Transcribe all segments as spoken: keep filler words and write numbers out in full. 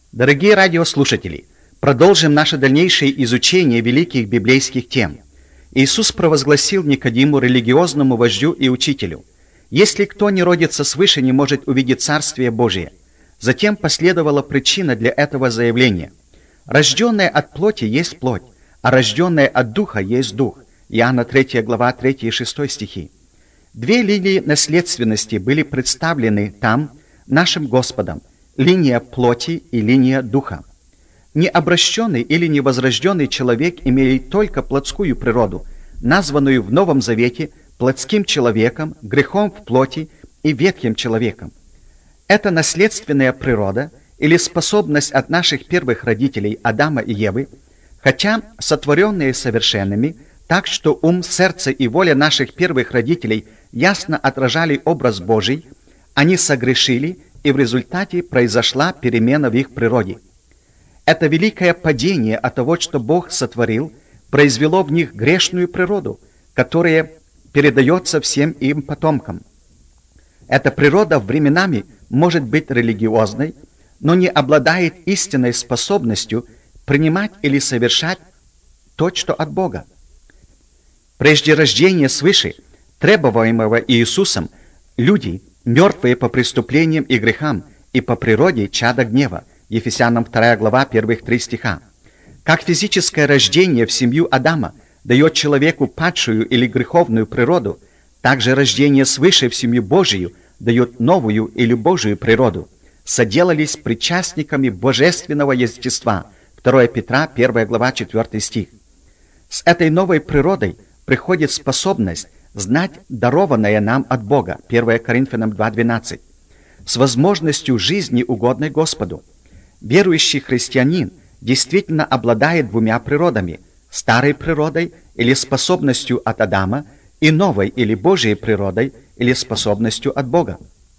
Дорогие радиослушатели, продолжим наше дальнейшее изучение великих библейских тем. Иисус провозгласил Никодиму, религиозному вождю и учителю: «Если кто не родится свыше, не может увидеть Царствие Божие». Затем последовала причина для этого заявления: «Рожденное от плоти есть плоть, а рожденное от духа есть дух». Иоанна третья глава, третий и шестой стихи. Две линии наследственности были представлены там нашим Господом: линия плоти и линия духа. Необращенный или невозрожденный человек имеет только плотскую природу, названную в Новом Завете плотским человеком, грехом в плоти и ветхим человеком. Эта наследственная природа или способность от наших первых родителей Адама и Евы, хотя сотворенные совершенными, так что ум, сердце и воля наших первых родителей ясно отражали образ Божий, они согрешили, и в результате произошла перемена в их природе. Это великое падение от того, что Бог сотворил, произвело в них грешную природу, которая передается всем им потомкам. Эта природа временами может быть религиозной, но не обладает истинной способностью принимать или совершать то, что от Бога. Прежде рождения свыше, требуемого Иисусом, люди, мертвые по преступлениям и грехам, и по природе чада гнева. Ефесянам вторая глава, первых три стиха. Как физическое рождение в семью Адама дает человеку падшую или греховную природу, так же рождение свыше в семью Божию дает новую или Божию природу. Соделались причастниками божественного естества. второе Петра, первая глава, четвёртый стих. С этой новой природой приходит способность знать дарованное нам от Бога. первое Коринфянам два двенадцать. С возможностью жизни, угодной Господу. Верующий христианин действительно обладает двумя природами: старой природой или способностью от Адама, и новой или Божьей природой или способностью от Бога.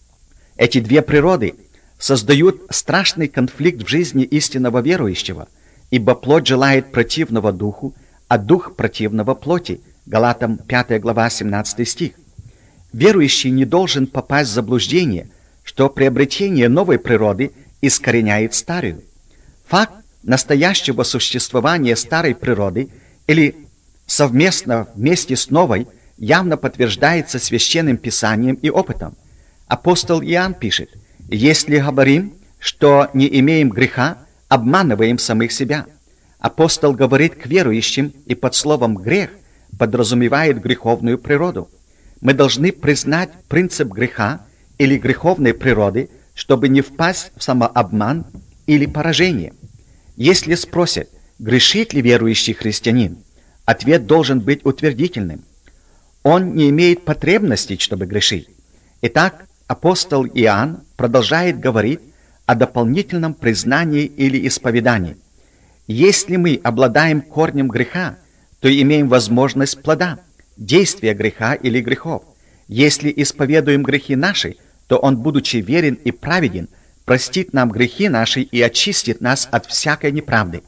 Эти две природы создают страшный конфликт в жизни истинного верующего, ибо плоть желает противного духу, а дух противного плоти. Галатам пятая глава, семнадцатый стих. Верующий не должен попасть в заблуждение, что приобретение новой природы искореняет старую. Факт настоящего существования старой природы или совместно вместе с новой явно подтверждается Священным Писанием и опытом. Апостол Иоанн пишет: «Если говорим, что не имеем греха, обманываем самих себя». Апостол говорит к верующим и под словом «грех» подразумевает греховную природу. Мы должны признать принцип греха или греховной природы, чтобы не впасть в самообман или поражение. Если спросят, грешит ли верующий христианин, ответ должен быть утвердительным. Он не имеет потребности, чтобы грешить. Итак, апостол Иоанн продолжает говорить о дополнительном признании или исповедании. Если мы обладаем корнем греха, то имеем возможность плода, действия греха или грехов. Если исповедуем грехи наши, то Он, будучи верен и праведен, простит нам грехи наши и очистит нас от всякой неправды.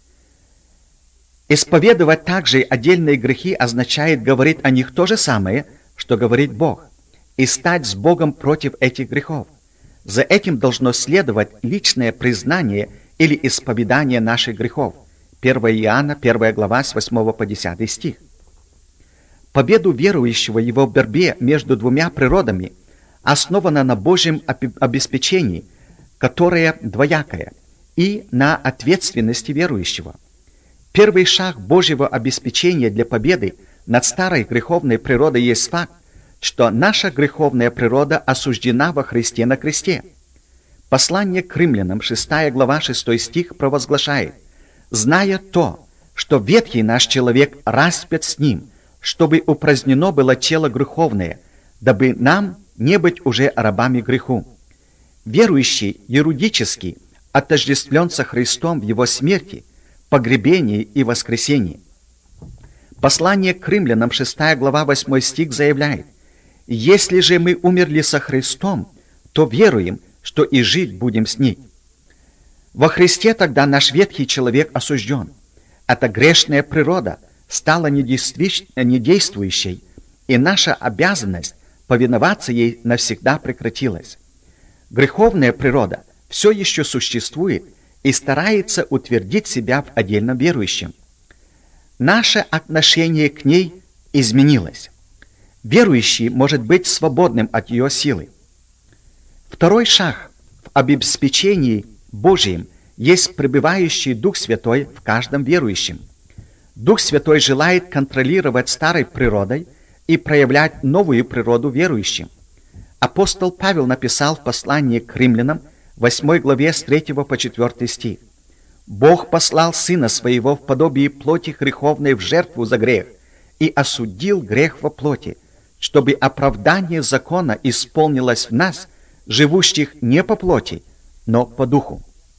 Исповедовать также отдельные грехи означает говорить о них то же самое, что говорит Бог, и стать с Богом против этих грехов. За этим должно следовать личное признание или исповедание наших грехов. первое Иоанна, первая глава, с восьмого по десятый стих. Победу верующего в его борьбе между двумя природами основана на Божьем обеспечении, которое двоякое, и на ответственности верующего. Первый шаг Божьего обеспечения для победы над старой греховной природой есть факт, что наша греховная природа осуждена во Христе на кресте. Послание к римлянам, шестая глава, шестой стих провозглашает: «Зная то, что ветхий наш человек распят с ним, чтобы упразднено было тело греховное, дабы нам не быть уже рабами греху». Верующий юридически отождествлен со Христом в Его смерти, погребении и воскресении. Послание к римлянам, шестая глава, восьмой стих заявляет: «Если же мы умерли со Христом, то веруем, что и жить будем с Ним». Во Христе тогда наш ветхий человек осужден. Эта грешная природа стала недействующей, и наша обязанность повиноваться ей навсегда прекратилась. Греховная природа все еще существует и старается утвердить себя в отдельном верующем. Наше отношение к ней изменилось. Верующий может быть свободным от ее силы. Второй шаг в обеспечении Божьим есть пребывающий Дух Святой в каждом верующем. Дух Святой желает контролировать старой природой и проявлять новую природу верующим. Апостол Павел написал в послании к римлянам, восьмой главе с третьего по четвёртый стих: «Бог послал Сына Своего в подобии плоти греховной в жертву за грех и осудил грех во плоти, чтобы оправдание закона исполнилось в нас, живущих не по плоти, но по духу».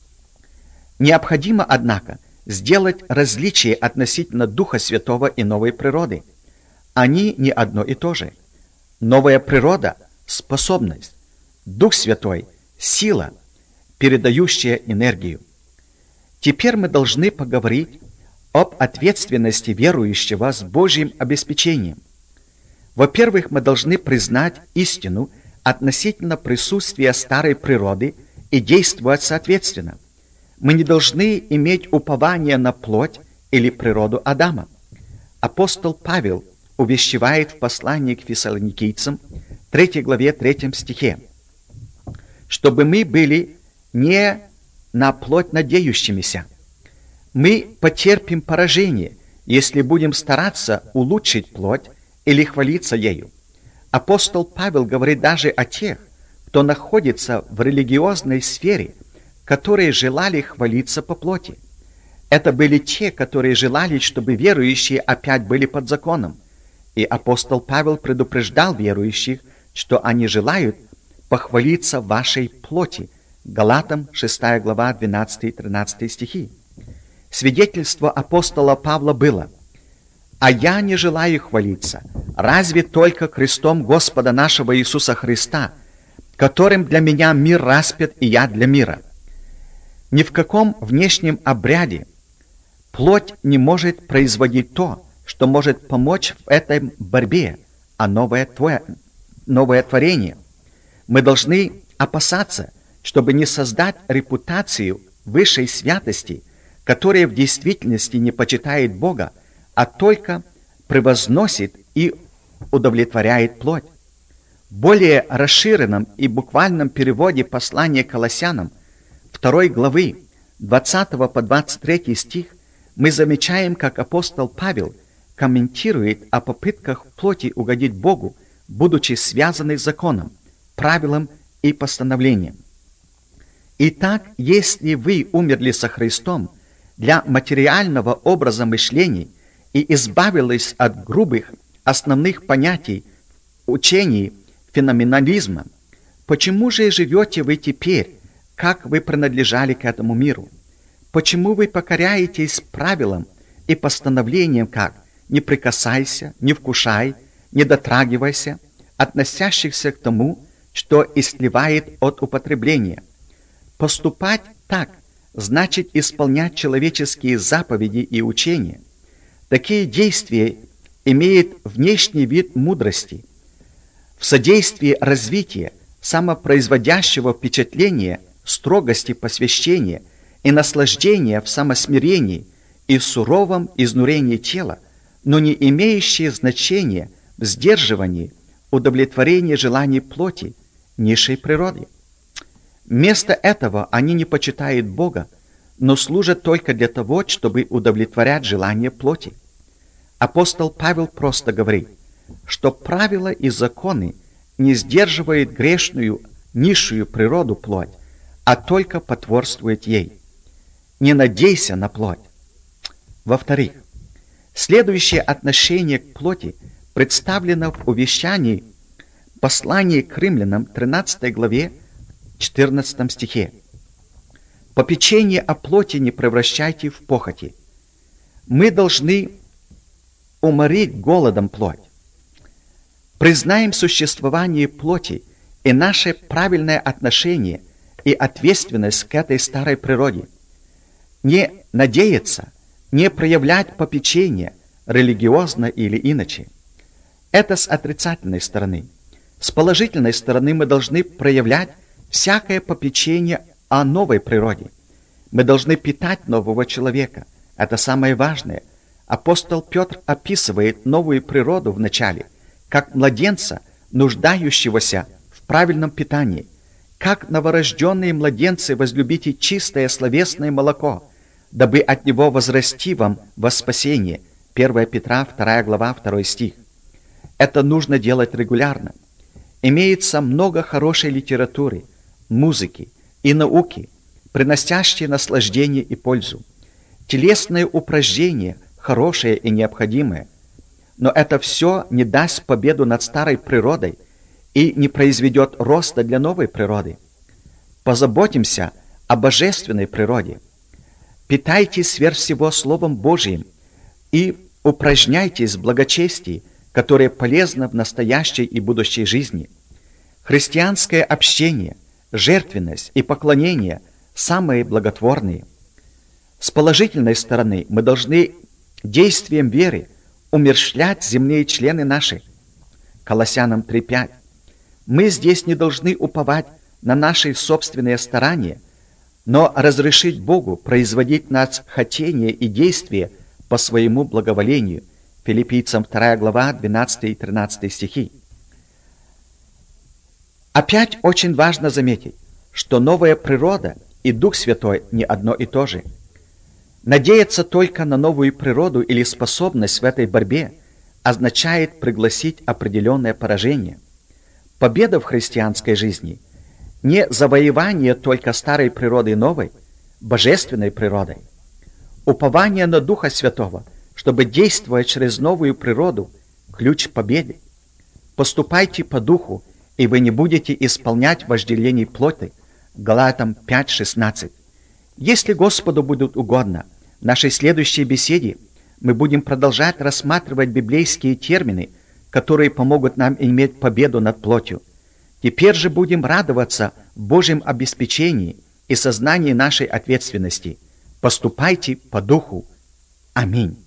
Необходимо, однако, сделать различие относительно Духа Святого и новой природы. Они не одно и то же. Новая природа – способность, Дух Святой – сила, передающая энергию. Теперь мы должны поговорить об ответственности верующего с Божьим обеспечением. Во-первых, мы должны признать истину относительно присутствия старой природы и действовать соответственно. Мы не должны иметь упование на плоть или природу Адама. Апостол Павел увещевает в послании к фессалоникийцам, третьей главе, третьем стихе, чтобы мы были не на плоть надеющимися. Мы потерпим поражение, если будем стараться улучшить плоть или хвалиться ею. Апостол Павел говорит даже о тех, кто находится в религиозной сфере, которые желали хвалиться по плоти. Это были те, которые желали, чтобы верующие опять были под законом. И апостол Павел предупреждал верующих, что они желают похвалиться в вашей плоти. Галатам шестая глава, двенадцатый и тринадцатый стихи. Свидетельство апостола Павла было: «А я не желаю хвалиться, разве только крестом Господа нашего Иисуса Христа, которым для меня мир распят, и я для мира». Ни в каком внешнем обряде плоть не может производить то, что может помочь в этой борьбе, а новое, твое, новое творение. Мы должны опасаться, чтобы не создать репутацию высшей святости, которая в действительности не почитает Бога, а только превозносит и удовлетворяет плоть. В более расширенном и буквальном переводе послания к Колоссянам второй главы, двадцатого по двадцать третий стих, мы замечаем, как апостол Павел комментирует о попытках плоти угодить Богу, будучи связанной законом, правилом и постановлением. Итак, если вы умерли со Христом для материального образа мышления и избавились от грубых основных понятий учений феноменализма, почему же живете вы теперь, как вы принадлежали к этому миру? Почему вы покоряетесь правилам и постановлениям, как «не прикасайся», «не вкушай», «не дотрагивайся», относящихся к тому, что истлевает от употребления? Поступать так значит исполнять человеческие заповеди и учения. Такие действия имеют внешний вид мудрости. В содействии развития самопроизводящего впечатления, строгости посвящения и наслаждения в самосмирении и суровом изнурении тела, но не имеющие значения в сдерживании, удовлетворении желаний плоти, низшей природы. Вместо этого они не почитают Бога, но служат только для того, чтобы удовлетворять желания плоти. Апостол Павел просто говорит, что правила и законы не сдерживают грешную, низшую природу плоть, а только потворствуют ей. Не надейся на плоть. Во-вторых, следующее отношение к плоти представлено в увещании послании к римлянам тринадцатой главе четырнадцатом стихе. «Попечение о плоти не превращайте в похоти». Мы должны уморить голодом плоть. Признаем существование плоти и наше правильное отношение и ответственность к этой старой природе. Не надеяться, не проявлять попечения, религиозно или иначе. Это с отрицательной стороны. С положительной стороны мы должны проявлять всякое попечение о новой природе. Мы должны питать нового человека. Это самое важное. Апостол Петр описывает новую природу в начале, как младенца, нуждающегося в правильном питании. Как новорожденные младенцы возлюбите чистое словесное молоко, дабы от него возрасти вам во спасение. первое Петра, вторая глава, второй стих. Это нужно делать регулярно. Имеется много хорошей литературы, музыки и науки, приносящие наслаждение и пользу. Телесные упражнения хорошее и необходимое, но это все не даст победу над старой природой и не произведет роста для новой природы. Позаботимся о божественной природе. Питайтесь сверх всего Словом Божиим и упражняйтесь в благочестии, которое полезно в настоящей и будущей жизни. Христианское общение, жертвенность и поклонение самые благотворные. С положительной стороны мы должны действием веры умерщвлять земные члены наши. Колоссянам три пять. Мы здесь не должны уповать на наши собственные старания, но разрешить Богу производить в нас хотение и действие по своему благоволению. Филиппийцам вторая глава, двенадцатый и тринадцатый стихи. Опять очень важно заметить, что новая природа и Дух Святой не одно и то же. Надеяться только на новую природу или способность в этой борьбе означает пригласить определенное поражение. Победа в христианской жизни не завоевание только старой природы новой, божественной природой. Упование на Духа Святого, чтобы действовать через новую природу, ключ победы. Поступайте по Духу, и вы не будете исполнять вожделений плоти. Галатам пять шестнадцать. Если Господу будет угодно, в нашей следующей беседе мы будем продолжать рассматривать библейские термины, которые помогут нам иметь победу над плотью. Теперь же будем радоваться в Божьем обеспечении и сознании нашей ответственности. Поступайте по Духу. Аминь.